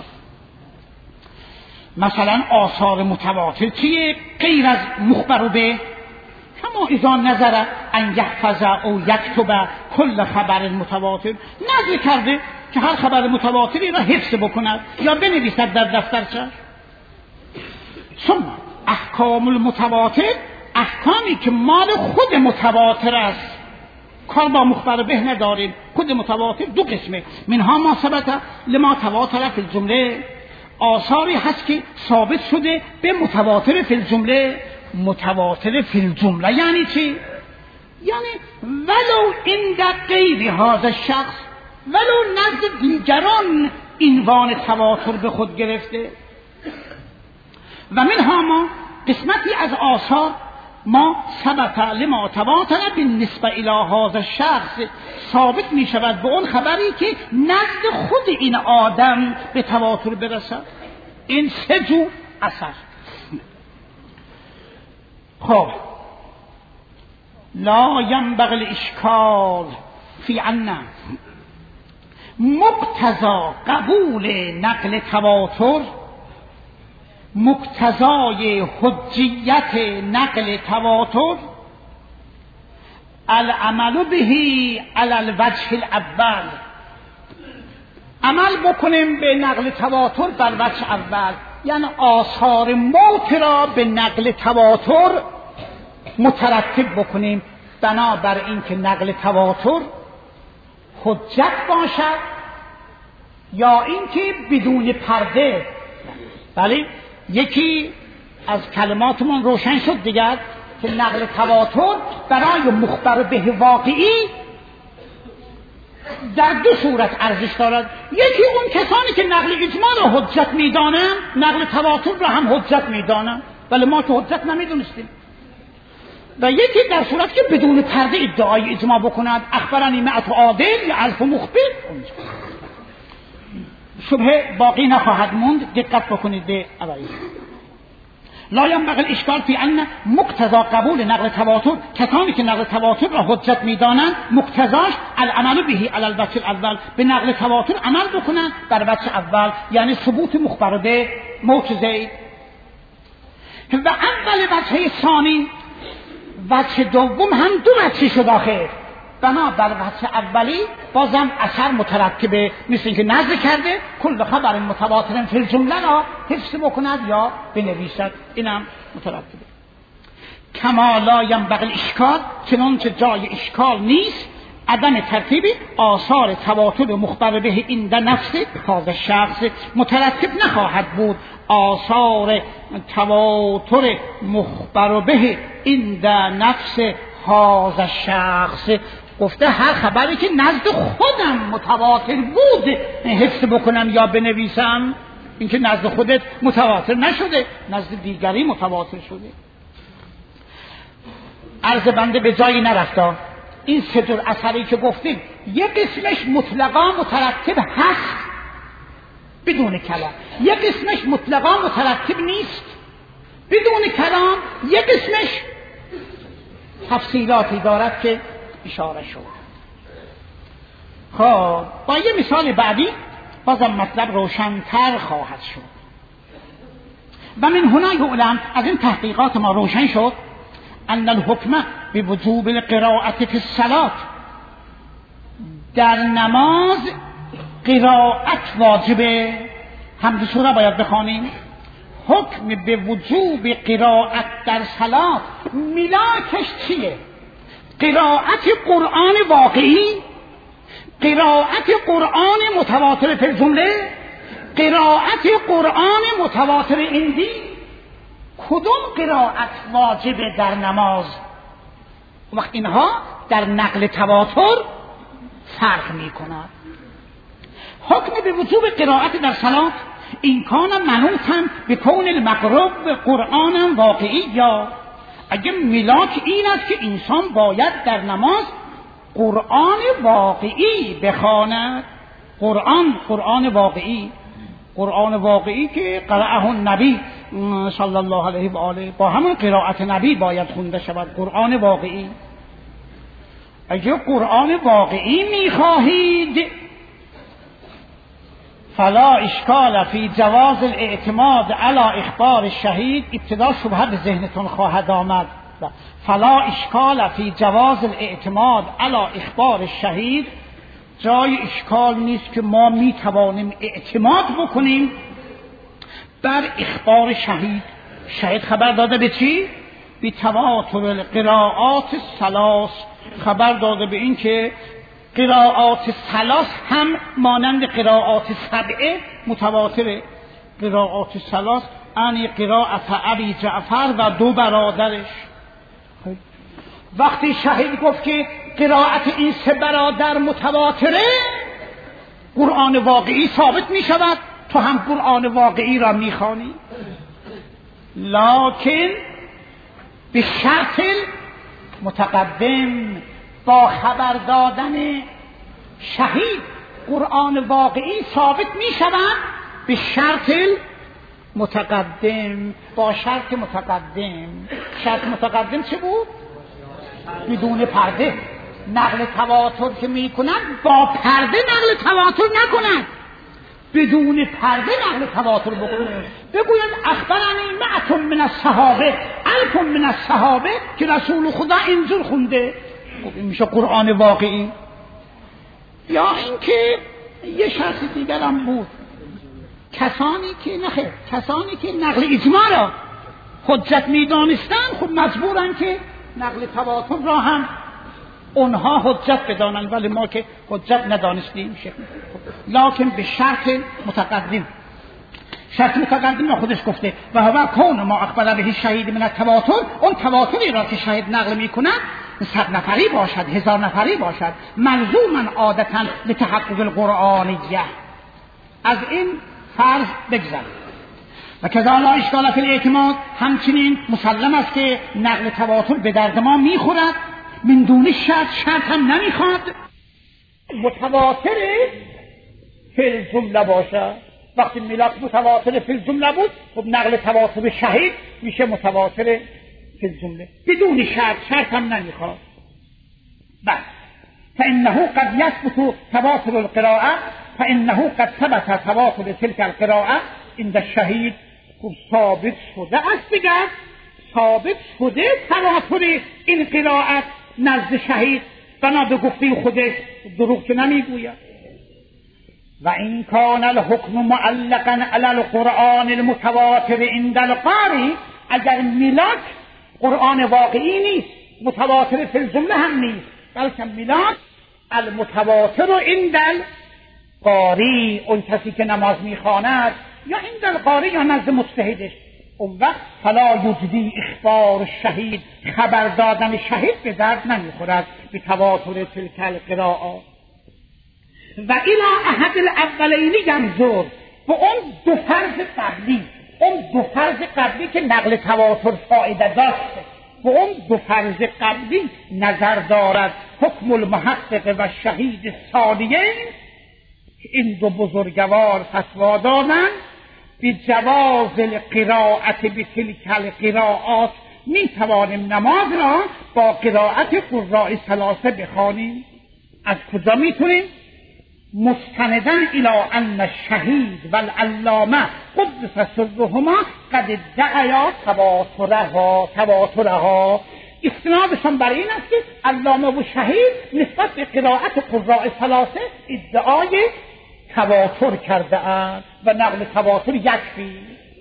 مثلا آثار متواتر چیه؟ غیر از مخبر به، کما اذا نظر ان یحفظ او یکتب کل خبر متواتر، نظر کرده که هر خبر متواتری را حفظ بکند یا بنویسد در دفترچه. ثم احکام المتواتر، احکامی که مال خود متواتر است، کار با مخبر به نداریم. خود متواتر 2 قسمه، منها ما ثبت لما تواتر فی الجمله، آثاری هست که ثابت شده به متواتر فی الجمله. متواتر فی الجمله یعنی چی؟ یعنی ولو عند غیر هذا الشخص، ولو نزد دیگران عنوان تواتر به خود گرفته. و منها ما قسمتی از آثار ما ثبت لما تواتر بالنسبه الی هذا الشخص، ثابت می شود به اون خبری که نزد خود این آدم به تواتر برسد. این 3 جور اثر. خب لا ينبغي الاشکال فی ان مقتضا قبول نقل تواتر، مقتضای حجیت نقل تواتر العمل به علی الوجه الاول، عمل بکنیم به نقل تواتر بر وجه اول، یعنی آثار موت را به نقل تواتر مترتب بکنیم، بنابر اینکه نقل تواتر حجت باشد یا اینکه بدون پرده. ولی یکی از کلماتمون روشن شد دیگر که نقل تواتر برای مخبر به واقعی در دو صورت ارزش دارد. یکی اون کسانی که نقل اجماع را حجت میدانند نقل تواتر را هم حجت میدانند، ولی ما که حجت نمیدونستیم. و یکی در صورت که بدون پرده ادعای اجماع بکند، اخبرنی مئت عادل یا الف مخبر، شبهه باقی نخواهد موند. دقت بکنید به علایه. لا ينبغي الاشکال فی ان مقتضا قبول نقل تواتر، کسانی که نقل تواتر را حجت میدانند مقتضاش العمل به علی الوجه الاول، به نقل تواتر عمل بکنند بر وجه اول، یعنی ثبوت مخبر به موت زید. و اول وجه ثانی، وجه دوم هم دو وجه شد آخر، بنا بر وجه اولی بازم اثر مترتبه، مثل اینکه نزد کرده کل خبر متواتر فی الجمله را حفظ بکند یا بنویسد، اینم مترتبه. کما لا ینبغی الاشکال، چنانچه جای اشکال نیست عدم ترتیب آثار تواتر مخبر به این در نفس هذا شخص، مترتب نخواهد بود آثار تواتر مخبر به این در نفس هذا شخص. گفته هر خبری که نزد خودم متواتر بود حفظ بکنم یا بنویسم، اینکه نزد خودت متواتر نشده، نزد دیگری متواتر شده. عرض بنده به جایی نرفته. این سه جور اثری که گفتیم یک قسمش مطلقا مترتب هست بدون کلام، یک قسمش مطلقا مترتب نیست بدون کلام، یک قسمش تفصیلاتی دارد که اشاره شد. خب با یه مثال بعدی بازم مطلب روشن‌تر خواهد شد. و من هنا یعلم، از این تحقیقات ما روشن شد ان الحکم بوجوب القراءة فی الصلاة، در نماز قرائت واجبه. حمد سوره باید بخوانیم. حکم به وجوب قرائت در صلات ملاکش چیه؟ قرائت قرآن واقعی، قرائت قرآن متواتر فی الجمله، قرائت قرآن متواتر اندی. کدوم قرائت واجب در نماز؟ وقت اینها در نقل تواتر فرق می کند. حکم به وجوب قرائت در صلات این کان منوطا به کون المقرب قرآن واقعی، یا اگه ملاک این است که انسان باید در نماز قرآن واقعی بخواند. قرآن واقعی که قرأه النبی صلی الله علیه و آله، با همون قرائت نبی باید خونده شود. قرآن واقعی. اگه قرآن واقعی میخواهید فلا اشکال فی جواز الاعتماد علی اخبار الشهید. ابتدا شبهه به ذهنتون خواهد آمد. فلا اشکال فی جواز الاعتماد علی اخبار الشهید، جای اشکال نیست که ما می توانیم اعتماد بکنیم بر اخبار شهید. شهید خبر داده به چی؟ به تواتر القراءات الثلاث، خبر داده به این که قراءات ثلاث هم مانند قراءات سبعه متواتره. قراءات ثلاث یعنی قراءت ابی جعفر و دو برادرش. وقتی شهید گفت که قراءت این سه برادر متواتره، قرآن واقعی ثابت می شود. تو هم قرآن واقعی را می خوانی، لکن به شرط متقدم، با خبر دادن شهید قرآن واقعی ثابت می شود به شرط متقدم. با شرط متقدم. شرط متقدم چه بود؟ بدون پرده. نقل تواتر که می کنند با پرده نقل تواتر نکنند، بدون پرده نقل تواتر بکنند. بگوید اخبرنی مئت من الصحابه، الف من الصحابه، که رسول خدا اینجور خونده. این میشه قرآن واقعی. یا اینکه یه شرط دیگر هم بود، کسانی که نقل اجماع را حجت میدانستن خب مجبورن که نقل تواتر را هم اونها حجت بدانن، ولی ما که حجت ندانستیم لکن به شرط متقدم ما خودش گفته و هو کون ما اخبر به شهید من التواتر، اون تواتری را که شهید نقل میکنن 100 نفری باشد 1000 نفری باشد، ملزوما عادتا لتحقق القرآنیه. از این فرض بگذاریم. و کذالک اشکال فی الاعتماد، همچنین مسلم است که نقل تواتر به درد ما میخورد من دون شرط هم نمیخواد متواتر فی الجمله باشه. وقتی میلاد متواتر فی الجمله بود خب نقل تواتر شهید میشه متواتر فی الجمله بدون شرط هم نمیخواد. بس فانه قد یثبت تواتر القراءه، فانه قد ثبت تواتر تلك القراءه عند الشهید. خب ثابت شده است دیگر، ثابت شده تواتر این قرائت نزد شهید، بنا به گفته خودش دروغ که نمیگوید. و این کان الحکم معلقا علی القرآن المتواتر عند القاری، اگر میلاد قرآن واقعی نیست متواتر فی الجمله هم نیست، بلکه میلاد المتواتر عند القاری، اون کسی که نماز میخواند، یا عند القاری یا نزد مجتهدش، اون وقت فلا یجدی اخبار شهید، خبر دادن شهید به درد نمیخورد به تواتر تلک القراءات. و الی احد الاولین ینظر، به اون دو فرض قبلی که نقل تواتر فایده داشته، به اون دو فرض قبلی نظر دارد حکم المحقق و شهید ثانیه. این دو بزرگوار فتوا دادند به جواز القراءت به تلک القراءات، می توانیم نماز را با قراءت قراء ثلاثه بخوانیم. از کجا میتونیم؟ مستنداً الی ان الشهید و العلامه قدس سرهما قد ادعیا تواترها. استنادشان برای این است که علامه و شهید نسبت به قراءت قراء ثلاثه ادعای تواتر کرده اند و نقل تواتر یکفی.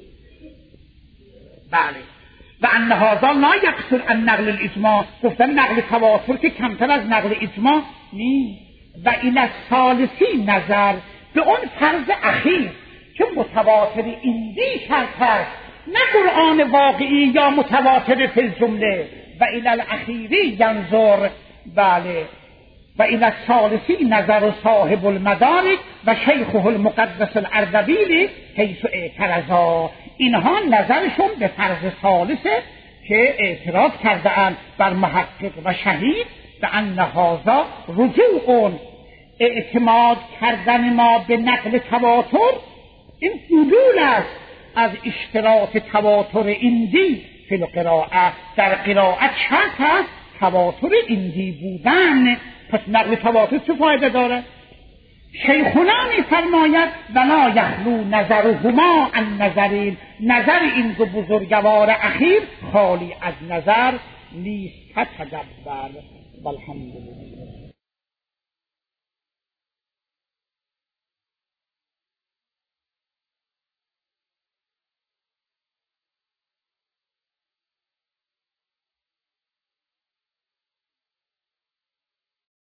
بله. و ان هذا لا یقصر عن نقل الاجماع، گفتن نقل تواتر که کمتر از نقل اجماع نیست. و این از ثالثی نظر به اون فرض اخیر که متواتر ایندی شرط است، نه قرآن واقعی یا متواتر فی الجمله. و این الاخیری ینظر. بله. و این از ثالثی نظر صاحب المدارک و شیخه المقدس الاردبیلی حیث اعترضا، اینها نظرشون به فرض ثالثه که اعتراض کرده اند بر محقق و شهید به ان هذا رجوع، اعتماد کردن ما به نقل تواتر این دلول است از اشتراط تواتر ایندی فی القراءه، در قراءت شرط است تواتر ایندی بودن. پس نقل تواتر چه فایده داره؟ شیخنا می‌فرماید ولا یخلو نظرهما عن نظرین، نظر این دو بزرگوار اخیر خالی از نظر نیست. تدبر والحمد لله.